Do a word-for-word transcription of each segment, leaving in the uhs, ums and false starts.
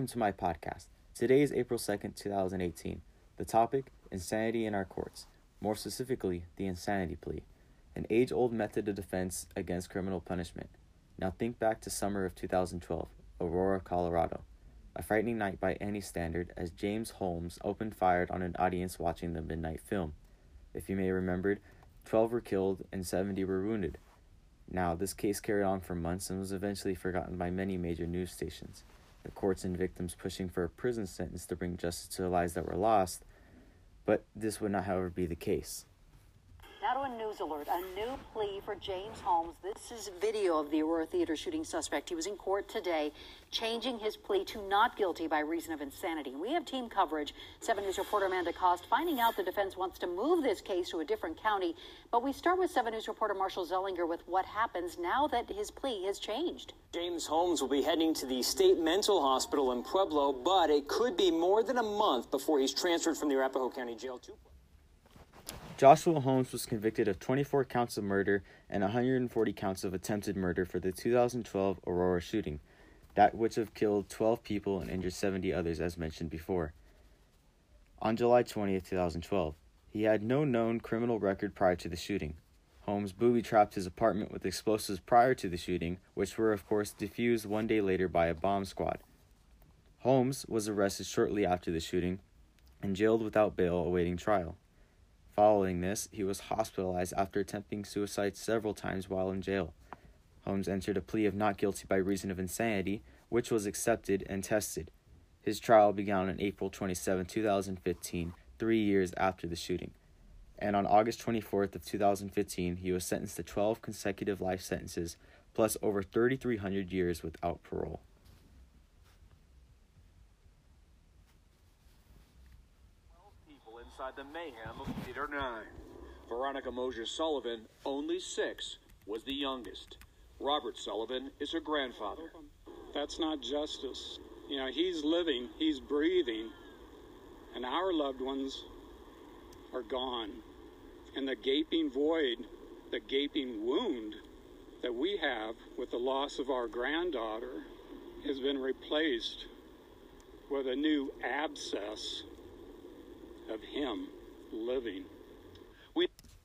to my podcast. Today is April second, twenty eighteen. The topic, insanity in our courts. More specifically, the insanity plea, an age-old method of defense against criminal punishment. Now think back to summer of two thousand twelve, Aurora, Colorado. A frightening night by any standard as James Holmes opened fire on an audience watching the midnight film. If you may remember, twelve were killed and seventy were wounded. Now, this case carried on for months and was eventually forgotten by many major news stations. The courts and victims pushing for a prison sentence to bring justice to the lives that were lost, but this would not, however, be the case. Now to a news alert, a new plea for James Holmes. This is video of the Aurora Theater shooting suspect. He was in court today, changing his plea to not guilty by reason of insanity. We have team coverage. seven News reporter Amanda Cost finding out the defense wants to move this case to a different county. But we start with seven News reporter Marshall Zellinger with what happens now that his plea has changed. James Holmes will be heading to the state mental hospital in Pueblo, but it could be more than a month before he's transferred from the Arapahoe County Jail to Joshua Holmes was convicted of twenty-four counts of murder and one hundred forty counts of attempted murder for the two thousand twelve Aurora shooting, that which have killed twelve people and injured seventy others as mentioned before. On July twentieth, twenty twelve, he had no known criminal record prior to the shooting. Holmes booby-trapped his apartment with explosives prior to the shooting, which were of course defused one day later by a bomb squad. Holmes was arrested shortly after the shooting and jailed without bail awaiting trial. Following this, he was hospitalized after attempting suicide several times while in jail. Holmes entered a plea of not guilty by reason of insanity, which was accepted and tested. His trial began on April twenty-seventh, twenty fifteen, three years after the shooting. And on August twenty-fourth of two thousand fifteen, he was sentenced to twelve consecutive life sentences, plus over thirty-three hundred years without parole. Inside the mayhem of Peter nine. Veronica Mosier Sullivan, only six, was the youngest. Robert Sullivan is her grandfather. That's not justice. You know, he's living, he's breathing, and our loved ones are gone. And the gaping void, the gaping wound that we have with the loss of our granddaughter has been replaced with a new abscess of him living. We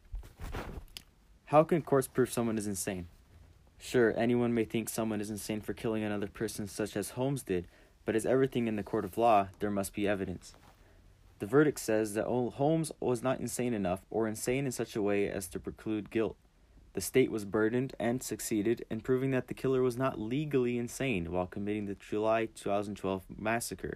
How can courts prove someone is insane? Sure, anyone may think someone is insane for killing another person such as Holmes did, but as everything in the court of law, there must be evidence. The verdict says that Holmes was not insane enough or insane in such a way as to preclude guilt. The state was burdened and succeeded in proving that the killer was not legally insane while committing the July twenty twelve massacre.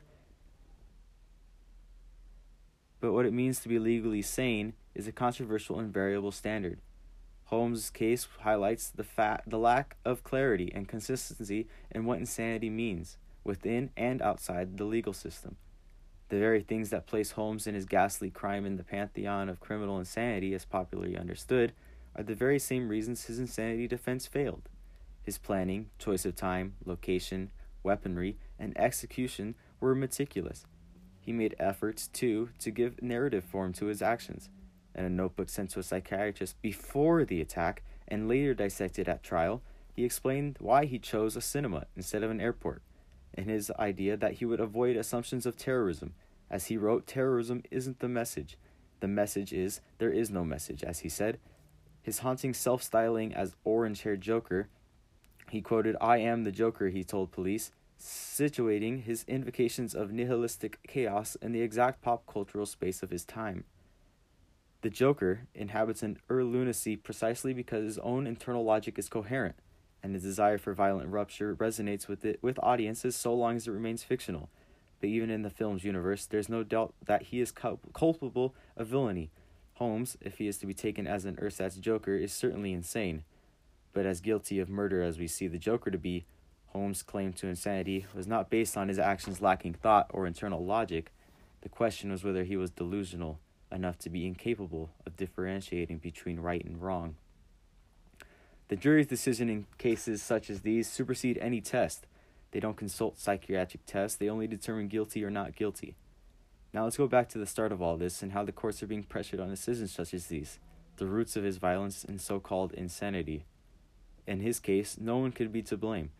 But what it means to be legally sane is a controversial and variable standard. Holmes' case highlights the fa- the lack of clarity and consistency in what insanity means within and outside the legal system. The very things that place Holmes and his ghastly crime in the pantheon of criminal insanity as popularly understood are the very same reasons his insanity defense failed. His planning, choice of time, location, weaponry, and execution were meticulous. He made efforts, too, to give narrative form to his actions. In a notebook sent to a psychiatrist before the attack and later dissected at trial, he explained why he chose a cinema instead of an airport, and his idea that he would avoid assumptions of terrorism. As he wrote, terrorism isn't the message. The message is, there is no message, as he said. His haunting self-styling as orange-haired Joker, he quoted, "I am the Joker," he told police, situating his invocations of nihilistic chaos in the exact pop cultural space of his time. The Joker inhabits an ur-lunacy precisely because his own internal logic is coherent, and his desire for violent rupture resonates with it with audiences so long as it remains fictional. But even in the film's universe, there's no doubt that he is culp- culpable of villainy. Holmes, if he is to be taken as an ersatz Joker, is certainly insane. But as guilty of murder as we see the Joker to be, Holmes' claim to insanity was not based on his actions lacking thought or internal logic. The question was whether he was delusional enough to be incapable of differentiating between right and wrong. The jury's decision in cases such as these supersede any test. They don't consult psychiatric tests, they only determine guilty or not guilty. Now let's go back to the start of all this and how the courts are being pressured on decisions such as these, the roots of his violence and so-called insanity. In his case, no one could be to blame.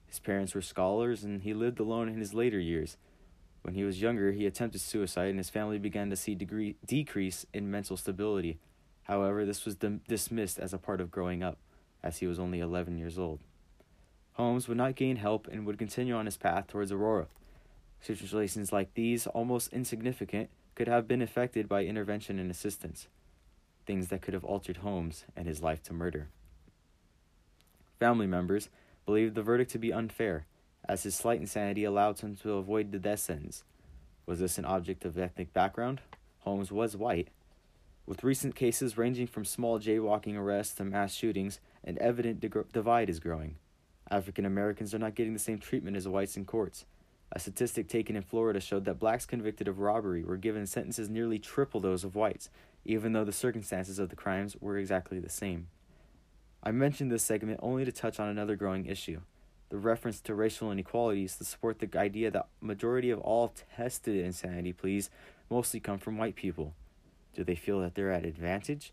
His parents were scholars, and he lived alone in his later years. When he was younger, he attempted suicide, and his family began to see degree- decrease in mental stability. However, this was dim- dismissed as a part of growing up, as he was only eleven years old. Holmes would not gain help and would continue on his path towards Aurora. Situations like these, almost insignificant, could have been affected by intervention and assistance, things that could have altered Holmes and his life to murder. Family members believed the verdict to be unfair, as his slight insanity allowed him to avoid the death sentence. Was this an object of ethnic background? Holmes was white. With recent cases ranging from small jaywalking arrests to mass shootings, an evident de- divide is growing. African Americans are not getting the same treatment as whites in courts. A statistic taken in Florida showed that blacks convicted of robbery were given sentences nearly triple those of whites, even though the circumstances of the crimes were exactly the same. I mentioned this segment only to touch on another growing issue, the reference to racial inequalities to support the idea that majority of all tested insanity pleas mostly come from white people. Do they feel that they're at advantage?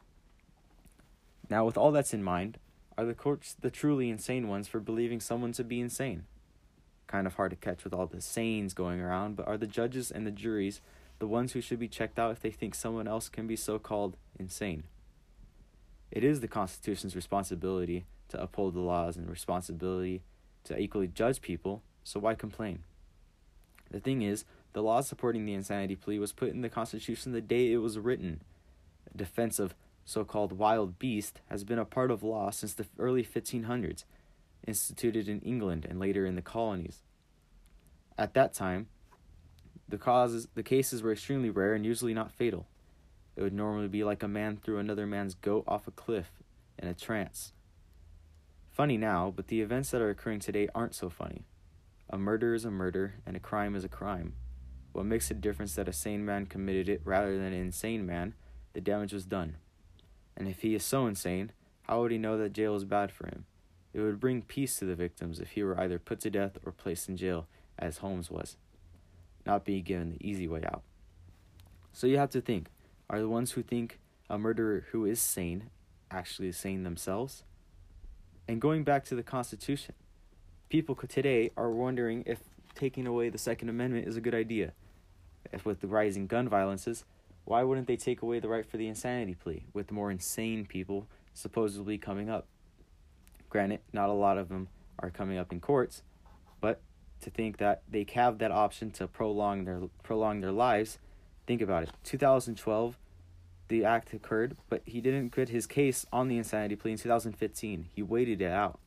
Now, with all that's in mind, are the courts the truly insane ones for believing someone to be insane? Kind of hard to catch with all the sayings going around, but are the judges and the juries the ones who should be checked out if they think someone else can be so-called insane? It is the Constitution's responsibility to uphold the laws and responsibility to equally judge people, so why complain? The thing is, the law supporting the insanity plea was put in the Constitution the day it was written. The defense of so-called wild beast has been a part of law since the early fifteen hundreds, instituted in England and later in the colonies. At that time, the causes, the cases were extremely rare and usually not fatal. It would normally be like a man threw another man's goat off a cliff in a trance. Funny now, but the events that are occurring today aren't so funny. A murder is a murder, and a crime is a crime. What makes a difference that a sane man committed it rather than an insane man? The damage was done. And if he is so insane, how would he know that jail is bad for him? It would bring peace to the victims if he were either put to death or placed in jail, as Holmes was, not being given the easy way out. So you have to think, are the ones who think a murderer who is sane actually sane themselves? And going back to the Constitution, people today are wondering if taking away the Second Amendment is a good idea. If with the rising gun violences, why wouldn't they take away the right for the insanity plea, with more insane people supposedly coming up? Granted, not a lot of them are coming up in courts, but to think that they have that option to prolong their prolong their lives, think about it. two thousand twelve, the act occurred, but he didn't quit his case on the insanity plea in two thousand fifteen. He waited it out.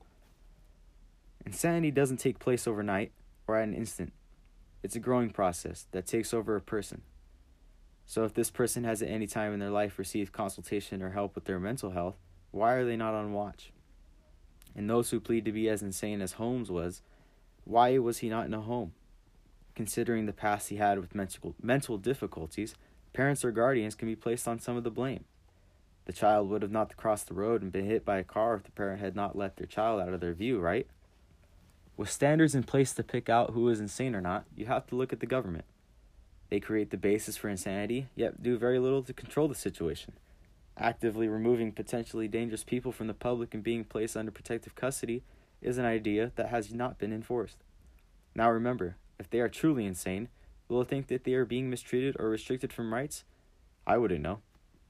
Insanity doesn't take place overnight or at an instant. It's a growing process that takes over a person. So if this person has at any time in their life received consultation or help with their mental health, why are they not on watch? And those who plead to be as insane as Holmes was, why was he not in a home? Considering the past he had with mental mental difficulties, parents or guardians can be placed on some of the blame. The child would have not crossed the road and been hit by a car if the parent had not let their child out of their view, right? With standards in place to pick out who is insane or not, you have to look at the government. They create the basis for insanity, yet do very little to control the situation. Actively removing potentially dangerous people from the public and being placed under protective custody is an idea that has not been enforced. Now remember, if they are truly insane, will they think that they are being mistreated or restricted from rights? I wouldn't know.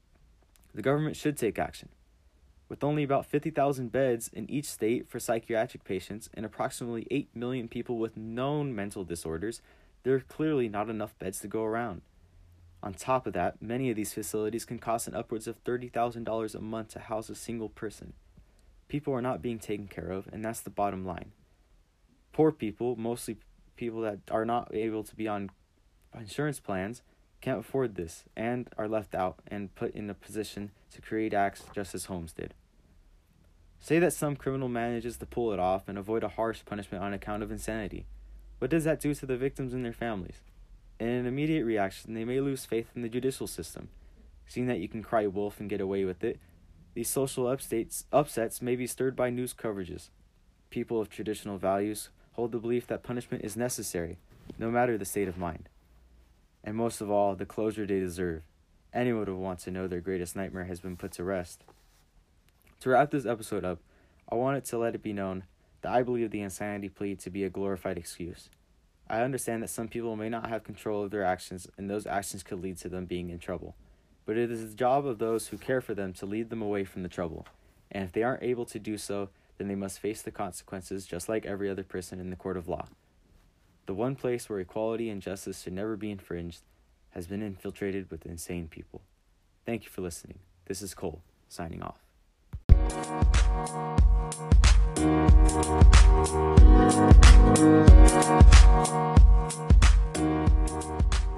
The government should take action. With only about fifty thousand beds in each state for psychiatric patients and approximately eight million people with known mental disorders, there are clearly not enough beds to go around. On top of that, many of these facilities can cost an upwards of thirty thousand dollars a month to house a single person. People are not being taken care of, and that's the bottom line. Poor people, mostly people that are not able to be on insurance plans, can't afford this and are left out and put in a position to create acts just as Holmes did. Say that some criminal manages to pull it off and avoid a harsh punishment on account of insanity. What does that do to the victims and their families? In an immediate reaction, they may lose faith in the judicial system. Seeing that you can cry wolf and get away with it, these social upstates, upsets may be stirred by news coverages. People of traditional values hold the belief that punishment is necessary, no matter the state of mind. And most of all, the closure they deserve. Anyone would want to know their greatest nightmare has been put to rest. To wrap this episode up, I wanted to let it be known I believe the insanity plea to be a glorified excuse. I understand that some people may not have control of their actions, and those actions could lead to them being in trouble. But it is the job of those who care for them to lead them away from the trouble. And if they aren't able to do so, then they must face the consequences just like every other person in the court of law. The one place where equality and justice should never be infringed has been infiltrated with insane people. Thank you for listening. This is Cole, signing off. Thank you.